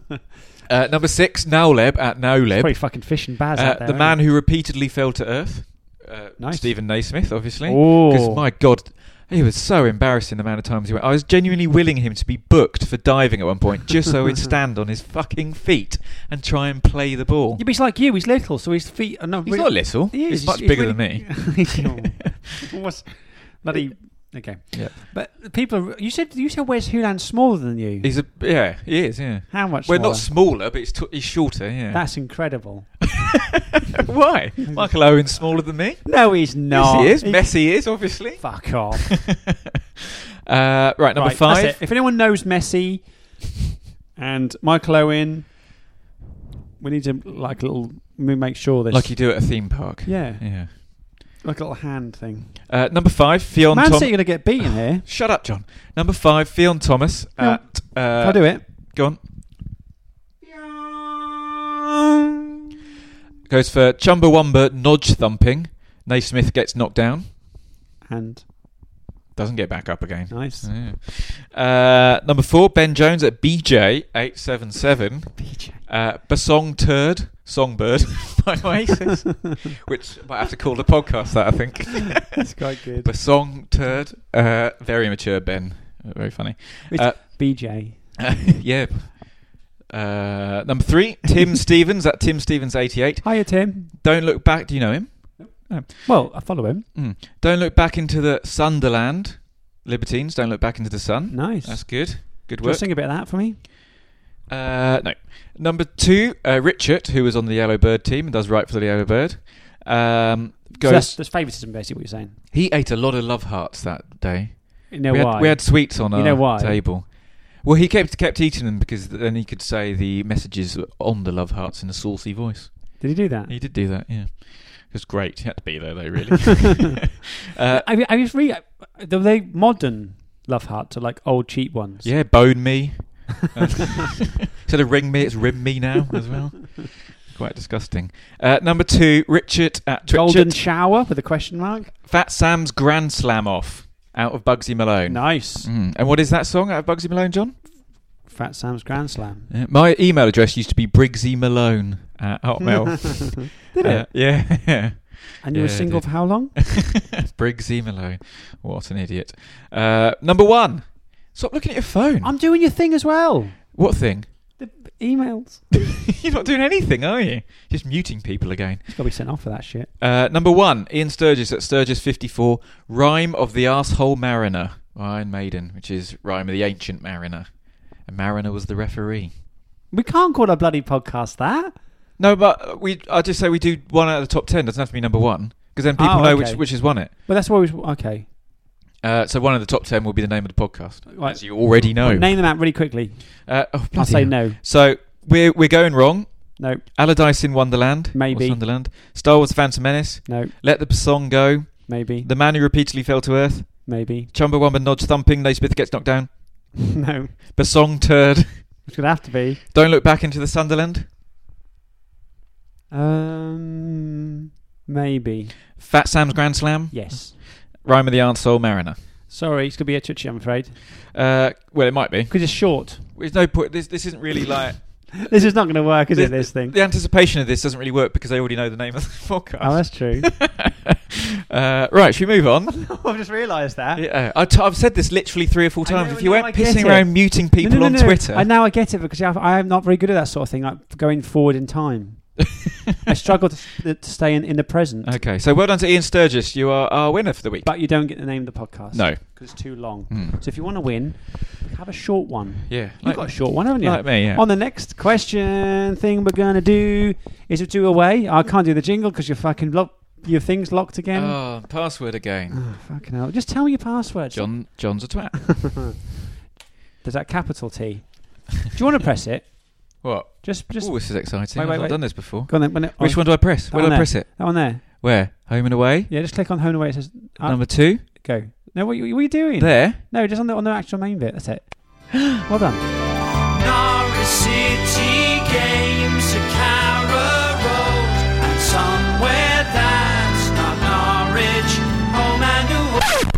Number 6, Nowleb at Nowleb. Probably fucking fish and Baz out there. The man who repeatedly fell to earth. Nice. Stephen Naismith, obviously. Oh. Because, my God, he was so embarrassing the amount of times he went. I was genuinely willing him to be booked for diving at one point, just so he'd stand on his fucking feet and try and play the ball. Yeah, but he's like you. He's little, so his feet are not. He's not little. He is. He's much bigger than me. What's bloody? Okay. Yeah. But people, you said Wes Houlihan's smaller than you. He is. Yeah. How much? Well, smaller? not smaller, but he's shorter. Yeah. That's incredible. Why? Michael Owen's smaller than me. No, he's not. Yes, he is. Messi is, obviously. Fuck off. Right, number 5. That's it. If anyone knows Messi and Michael Owen, we need to make sure this. Like you do at a theme park. Yeah. Like a little hand thing. Number 5, Fionn Man Thomas. City are going to get beaten here. Shut up, John. Number 5, Fionn Thomas at. I'll do it. Go on. Goes for Chumbawamba Nodge thumping. Naismith gets knocked down. And doesn't get back up again. Nice. Yeah. Number 4, Ben Jones at BJ877. BJ. Basong Turd, Songbird, by Oasis. Which might have to call the podcast that, I think. That's quite good. Basong Turd. Very immature, Ben. Very funny. BJ. Yeah. Number 3, Tim Stevens at Tim Stevens 88. Hiya, Tim. Don't look back. Do you know him? No. Well, I follow him. Don't look back into the Sunderland. Libertines. Don't look back into the sun. Nice. That's good. Good Do you work. sing a bit of that for me? No. Number 2, Richard, who was on the Yellow Bird team and does right for the Yellow Bird. That's favouritism, basically, what you're saying. He ate a lot of love hearts that day. You know why? We had sweets on our why? table. Well, he kept eating them because then he could say the messages on the love hearts in a saucy voice. Did he do that? He did do that, yeah. It was great. He had to be there, though, really. Are they modern love hearts or like old cheap ones? Yeah, bone me. Instead of ring me, it's rim me now as well. Quite disgusting. Number 2, Richard at Golden Shower with a question mark. Fat Sam's Grand Slam Off out of Bugsy Malone. Nice. And what is that song out of Bugsy Malone, John? Fat Sam's Grand Slam. My email address used to be Briggsymalone at Hotmail. Did it? Yeah. And you were single for how long? Briggsy Malone. What an idiot. Number 1. Stop looking at your phone. I'm doing your thing as well. What thing? The emails. You're not doing anything, are you? Just muting people again. It's got to be sent off for that shit. Number 1, Ian Sturgis at Sturgis54. Rhyme of the Arsehole Mariner. Iron Maiden, which is Rhyme of the Ancient Mariner. And Mariner was the referee. We can't call our bloody podcast that. No, but I just say we do 1 out of the top 10. Doesn't have to be number 1. Because then people know which has won it. Well, that's why okay. So 1 of the top 10 will be the name of the podcast, right. as you already know. Well, name them out really quickly. I'll say no. So we're going wrong. No. Allardyce in Wonderland. Maybe. Wonderland. Star Wars: Phantom Menace. No. Let the Song Go. Maybe. The Man Who Repeatedly Fell to Earth. Maybe. Chumbawamba Nodge Thumping. Naismith Gets Knocked Down. No. Basong Turd. It's going to have to be. Don't Look Back into the Sunderland. Maybe. Fat Sam's Grand Slam. Yes. Rhyme of the Arsehole Mariner. Sorry, it's going to be a touchy, I'm afraid. Well, it might be. Because it's short. There's no point. This isn't really like... This is not going to work, is it, this thing? The anticipation of this doesn't really work because they already know the name of the podcast. Oh, that's true. Right, should we move on? I've just realised that. Yeah, I've said this literally 3 or 4 times. Know, if you weren't I get pissing it. around muting people on Twitter... Now I get it because I am not very good at that sort of thing, like going forward in time. I struggle to stay in the present. Okay, so well done to Ian Sturgis. You are our winner for the week. But you don't get the name of the podcast. No. Because it's too long. So if you want to win, have a short one. Yeah. You've got a short one, haven't you? Like me, yeah. On the next question thing we're going to do is to do away. I can't do the jingle because your fucking your thing's locked again. Oh, password again. Oh, fucking hell. Just tell me your password. John's a twat. There's that capital T. Do you want to press it? What? Just. Oh, this is exciting. Wait, I've not done this before. Go on then. Which one do I press? Where do I press it? That one there. Where? Home and away? Yeah, just click on home and away. It says Number 2? Go. No, what are you doing? There? No, just on the actual main bit. That's it. Well done. Norwich City Games at Carrow Road, and somewhere that's not Norwich, home and away.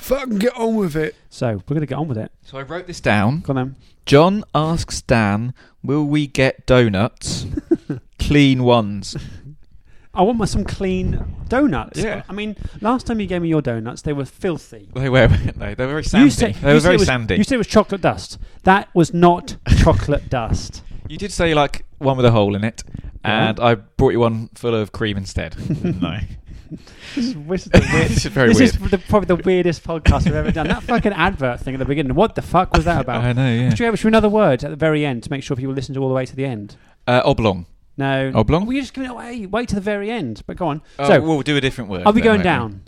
Fucking get on with it. So we're going to get on with it. So I wrote this down. Go on then. John asks Dan, will we get donuts? Clean ones. I want some clean donuts. Yeah. I mean, last time you gave me your donuts, they were filthy. They were, weren't they? They were very sandy. They were very sandy. You said it was chocolate dust. That was not chocolate dust. You did say you like one with a hole in it, and I brought you one full of cream instead. No. This is probably the weirdest podcast we've ever done. That fucking advert thing at the beginning. What the fuck was that about? I know, yeah. Should we another word at the very end to make sure people listen to all the way to the end? Oblong. No. Oblong? We're just giving it away. Wait to the very end. But go on. So we'll do a different word. Are we going down?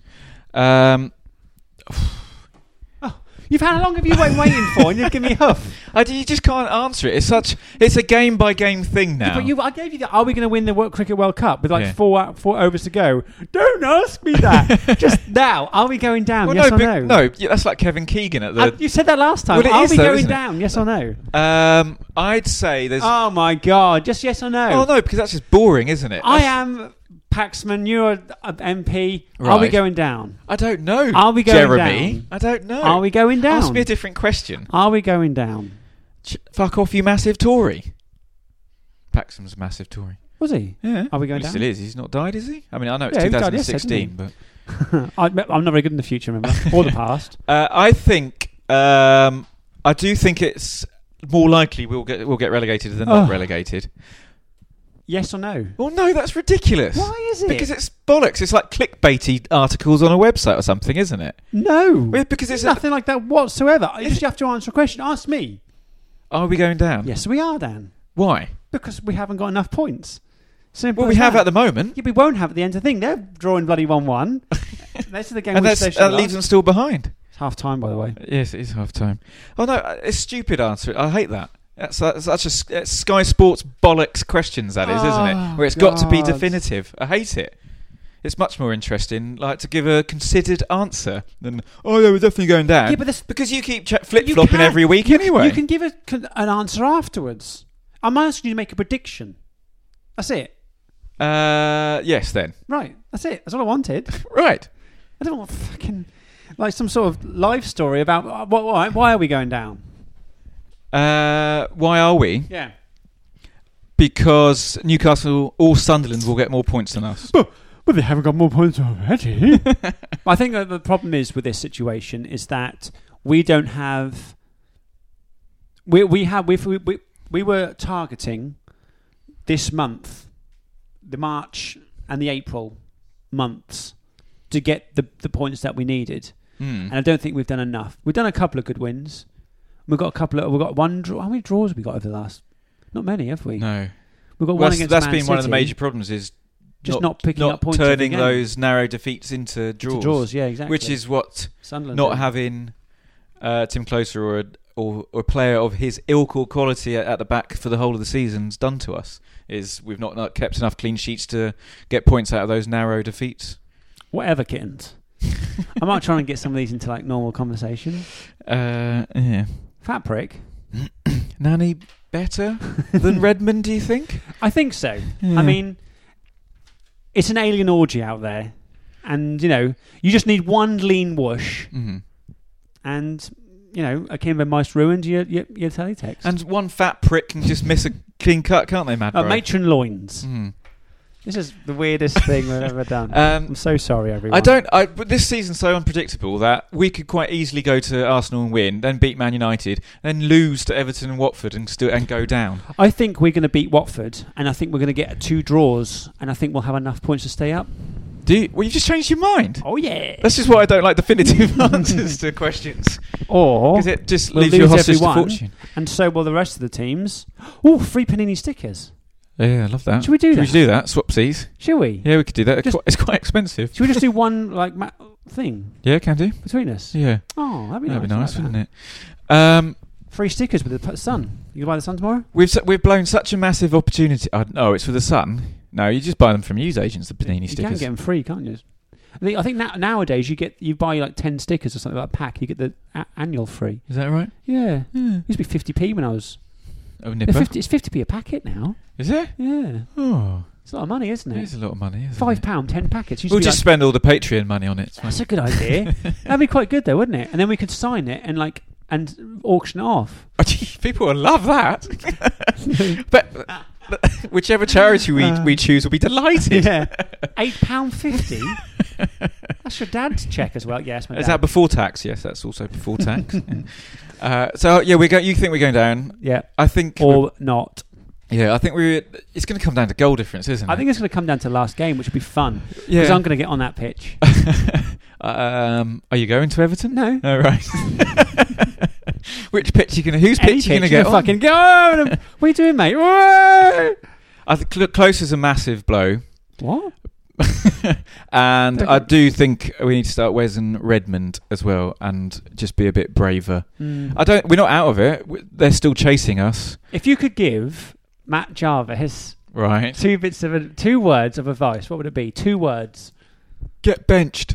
How long have you been waiting for? And you've given me huff. You just can't answer it. It's a game by game thing now. Yeah, but I gave you that. Are we going to win the Cricket World Cup with like four overs to go? Don't ask me that. Just now. Are we going down? Well, yes or no? No, that's like Kevin Keegan at the. You said that last time. Well, are we going down? Yes or no? I'd say there's. Oh my god! Just yes or no? Oh no, because that's just boring, isn't it? I am Paxman. You're an MP. Right. Are we going down? I don't know. Are we going Jeremy? down? I don't know. Are we going down? Ask me a different question. Are we going down? Fuck off, you massive Tory. Paxman's a massive Tory. Was he? Yeah. Are we going he down? still is. He's not died, is he? I mean, I know it's he died 2016, but I'm not very good in the future, remember, or the past. I think. I do think it's more likely we'll get relegated than not relegated. Yes or no? Well, no, that's ridiculous. Why is it? Because it's bollocks. It's like clickbaity articles on a website or something, isn't it? No. Because it's nothing like that whatsoever. You just have to answer a question. Ask me. Are we going down? Yes, we are, Dan. Why? Because we haven't got enough points. Simple. Well, we have at the moment. Yeah, we won't have at the end of the thing. They're drawing bloody 1-1. This is the game and that leaves them still behind. It's half time, by the way. Yes, it is half time. Oh, no, it's a stupid answer. I hate that. That's such a Sky Sports bollocks questions, that is, isn't it? Where it's got to be definitive. I hate it. It's much more interesting, like, to give a considered answer than, oh yeah, we're definitely going down. Yeah, but because you keep flip-flopping every week anyway. You can give an answer afterwards. I'm asking you to make a prediction. That's it. Yes, then. Right, that's it. That's all I wanted. Right. I don't want fucking like some sort of life story about why are we going down? Why are we? Yeah. Because Newcastle or Sunderland will get more points than us. But they haven't got more points already. I think that the problem is with this situation is that we don't have. We were targeting this month, the March and the April months, to get the points that we needed, and I don't think we've done enough. We've done a couple of good wins. We've got one draw. How many draws have we got over the last? Not many, have we? No. We've got one against Man That's been City. one of the major problems is just not picking up points. Turning those narrow defeats into draws. Yeah, exactly. Which is what Sunderland not having Tim Closer or a player of his ilk or quality at the back for the whole of the season's done to us. Is we've not kept enough clean sheets to get points out of those narrow defeats. Whatever, kittens. I might try and get some of these into like normal conversation. Yeah. Fat prick. Nani better than Redmond, do you think? I think so. Yeah. I mean, it's an alien orgy out there. And, you just need one lean whoosh. Mm-hmm. And, Akimbo Mice ruined your teletext. And one fat prick can just miss a clean cut, can't they, Mad Bro? Matron loins. Mm. This is the weirdest thing we've ever done. I'm so sorry, everyone. But this season's so unpredictable that we could quite easily go to Arsenal and win, then beat Man United, then lose to Everton and Watford and go down. I think we're going to beat Watford, and I think we're going to get 2 draws, and I think we'll have enough points to stay up. Well, you just changed your mind. Oh yeah. That's just why I don't like definitive answers to questions. Or because it just leaves you hostage to fortune. And so will the rest of the teams. Oh, free Panini stickers. Yeah, I love that. Should we do that? Should we do that? Swapsies. Should we? Yeah, we could do that. It's quite expensive. Should we just do one thing? Yeah, can do. Between us? Yeah. Oh, that'd be nice, wouldn't it? Free stickers with the Sun. You can buy the Sun tomorrow? We've blown such a massive opportunity. No, it's for the Sun. No, you just buy them from news agents, the Panini stickers. You can get them free, can't you? I think nowadays you buy like 10 stickers or something like a pack, you get the annual free. Is that right? Yeah. It used to be 50p when I was... Oh, nipper. It's 50p a packet now. Is it? Yeah. Oh. It's a lot of money, isn't It it? is a lot of money, isn't £5, 10 packets. Used to We'll be just like- spend all the Patreon money on it. It's fine. That's a good idea. That'd be quite good, though, wouldn't it? And then we could sign it and auction it off. People will love that. but whichever charity we choose will be delighted. Yeah, £8.50. That's your dad's cheque as well. Yes, my Is dad. that before tax? Yes, that's also before tax. So yeah, you think we're going down? Yeah, I think. or not. Yeah, I think it's going to come down to goal difference, isn't it? I think it's going to come down to the last game, which will be fun. Yeah. Because I'm going to get on that pitch. Are you going to Everton? No. Oh, right. Which pitch are you going to? Whose pitch are you going to get on? Fucking go! What are you doing, mate? Whoa! I think close is a massive blow. What? And I do think we need to start Wes and Redmond as well, and just be a bit braver. We're not out of it. They're still chasing us. If you could give Matt Jarvis Right. 2 words of advice, what would it be? 2 words. Get benched.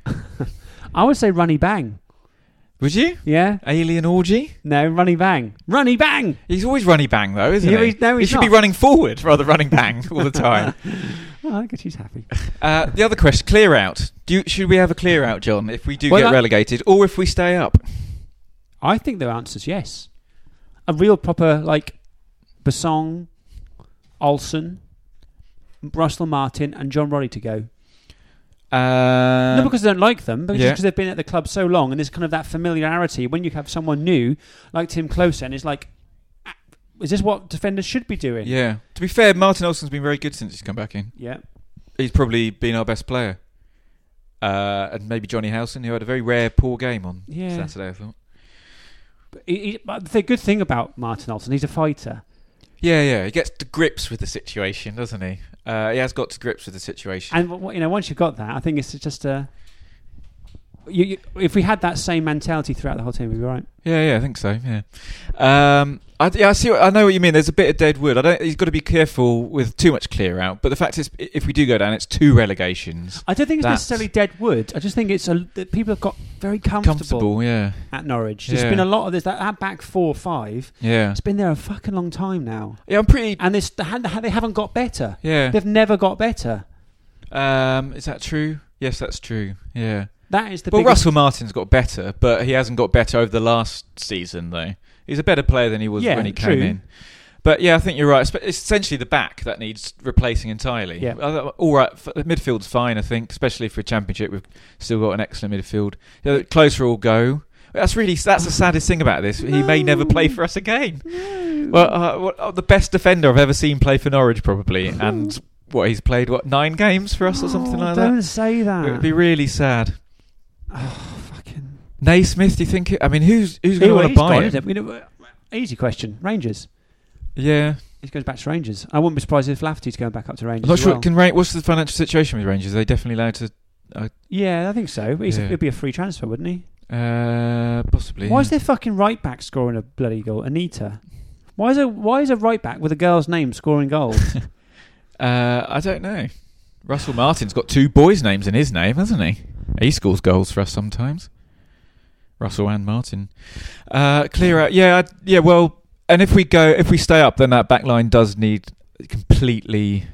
I would say runny bang. Would you? Yeah. Alien orgy? No, runny bang. Runny bang! He's always runny bang though, isn't he? No, he he's should be not. running forward rather than running bang all the time. Oh, I guess she's happy. The other question, clear out. Should we have a clear out, John, if we do Well, get relegated, or if we stay up? I think the answer's yes. A real proper, like, Basong, Olsen, Russell Martin and John Roddy to go. Not because I don't like them, but just because they've been at the club so long and there's kind of that familiarity. When you have someone new, like Tim Closen, it's like, is this what defenders should be doing? Yeah. To be fair, Martin Olsen's been very good since he's come back in. Yeah. He's probably been our best player. And maybe Johnny Howson, who had a very rare poor game on Saturday, I thought. But the good thing about Martin Olsen, he's a fighter. Yeah. He gets to grips with the situation, doesn't he? He has got to grips with the situation. And once you've got that, I think it's just a... if we had that same mentality throughout the whole team, we'd be right. Yeah, I think so. Yeah, I see. I know what you mean. There's a bit of dead wood. He's got to be careful with too much clear out. But the fact is, if we do go down, it's 2 relegations. I don't think it's necessarily dead wood. I just think it's that people have got very comfortable at Norwich. There's been a lot of this. That back 4 or 5. Yeah, it's been there a fucking long time now. Yeah, I'm pretty. And they haven't got better. Yeah, they've never got better. Is that true? Yes, that's true. Yeah. That is the well, biggest... Russell Martin's got better, but he hasn't got better over the last season, though. He's a better player than he was when he came in. But yeah, I think you're right. It's essentially the back that needs replacing entirely. Yeah. All right, midfield's fine, I think, especially for a championship. We've still got an excellent midfield. Closer will go. That's the saddest thing about this. He may never play for us again. No. Well, the best defender I've ever seen play for Norwich, probably, and he's played 9 games for us or something like that. Don't say that. It would be really sad. Oh, fucking Naismith, do you think? I mean, who's going to want to buy him? Easy question. Rangers. Yeah. He goes back to Rangers. I wouldn't be surprised if Lafferty's going back up to Rangers. I'm not sure. What's the financial situation with Rangers? Are they definitely allowed to? Yeah, I think so. It'd be a free transfer, wouldn't he? Possibly. Why is their fucking right back scoring a bloody goal? Anita. Why is a right back with a girl's name scoring goals? I don't know. Russell Martin's got 2 boys' names in his name, hasn't he? He scores goals for us sometimes. Russell and Martin. Clear out. Yeah. Well, and if we stay up, then that back line does need completely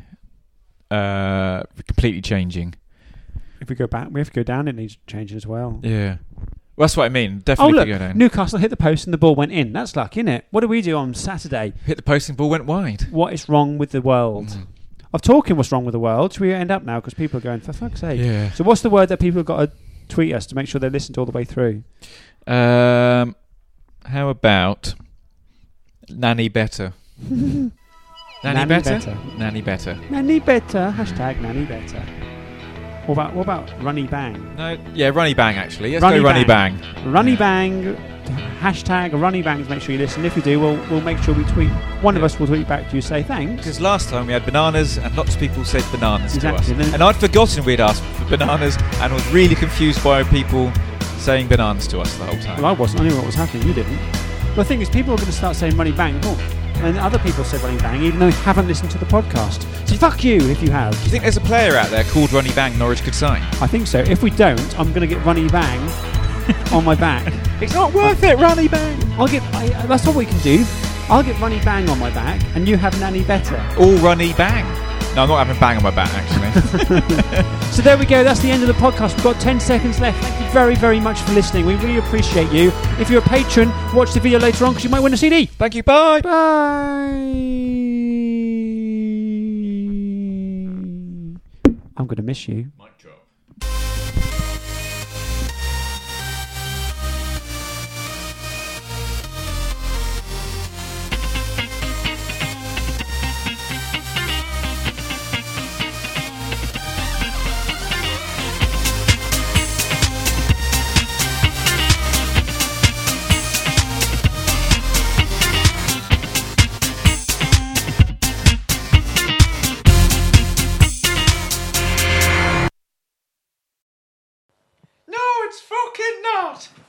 changing. If we go back, we have to go down. It needs changing as well. Yeah. Well, that's what I mean. Definitely go down. Newcastle hit the post and the ball went in. That's luck, innit? What do we do on Saturday? Hit the post and the ball went wide. What is wrong with the world? Of talking what's wrong with the world, should we end up now? Because people are going, for fuck's sake. Yeah. So what's the word that people have got to tweet us to make sure they listened all the way through? How about nanny better? Nanny better? Nanny better. Nanny better. Hashtag nanny better. What about runny bang? No, yeah, runny bang actually. Let's go runny bang. Runny bang. Hashtag runny bangs. Make sure you listen. If you do, we'll make sure we tweet. One of us will tweet back to you. Say thanks. Because last time we had bananas, and lots of people said bananas to us, and I'd forgotten we'd asked for bananas, and was really confused by people saying bananas to us the whole time. Well, I wasn't. I knew what was happening. You didn't. Well, the thing is, people are going to start saying runny bang. And other people said running bang, even though they haven't listened to the podcast. So fuck you if you have. Do you think there's a player out there called Runny Bang Norwich could sign? I think so. If we don't, I'm going to get runny bang on my back. It's not worth it, runny bang. That's what we can do. I'll get runny bang on my back, and you have nanny better. All runny bang. No, I'm not having a bang on my back, actually. So there we go. That's the end of the podcast. We've got 10 seconds left. Thank you very, very much for listening. We really appreciate you. If you're a patron, watch the video later on because you might win a CD. Thank you. Bye. Bye. I'm going to miss you. Mic drop. No, it's fucking not!